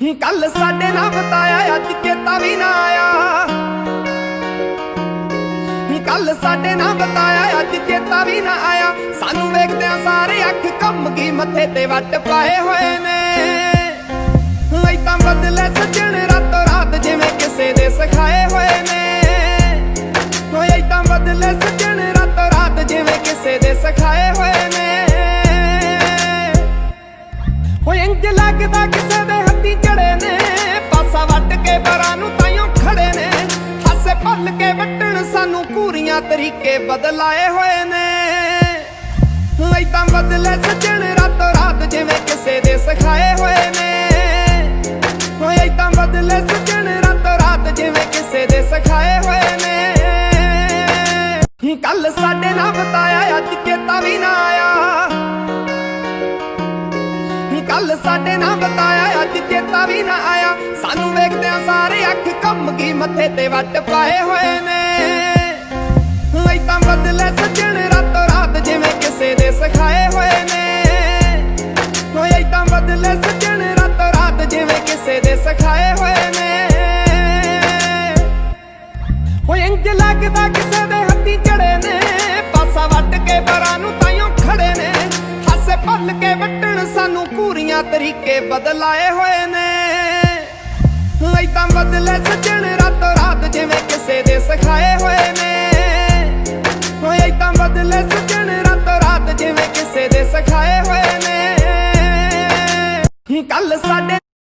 कल साडे ना बताया अज चेता भी ना आया। कल साडे ना बताया अज चेता भी ना आया। सानू वेखदे सारे अख कम गई मथे ते वट पाए होए ने। ऐतां बदले सजण रातों रात जिवें किसे दे सिखाए होए ने। ऐतां बदले सजण रातों रात जिवें किसे दे सिखाए होए ने। इंज लगदा किसे दे हत्थी चढ़े ने। पासा वट के परां नूं ताइयों खड़े ने। हासे पल के वटण सानू पूरियां तरीके बदलाए होए ने। ऐतां बदले सजण रातों रात जिवें किसे दे सिखाए होए ने। ऐतां बदले सजण रातों रात जिवें किसे दे सिखाए होए ने। कल साडे ना बताया अज चेता भी ना आया। कल साडे ना बताया अज चेता भी ना आया। सानू वेखदे सारे अख कम गई मथे ते वट पाए होए ने। ऐतां बदले सजण रातों रात जिवें किसे दे सिखाए होए ने। ऐतां बदले सजण रातों रात जिवें किसे दे सिखाए होए ने। इंज लगदा किसे दे हत्थी चढ़े ने। पासा वट के परां नूं ताइयों खड़े ने। हासे पल के वटण सानू पूरियां तरीके बदलाए होए ने। ऐतां बदले सजण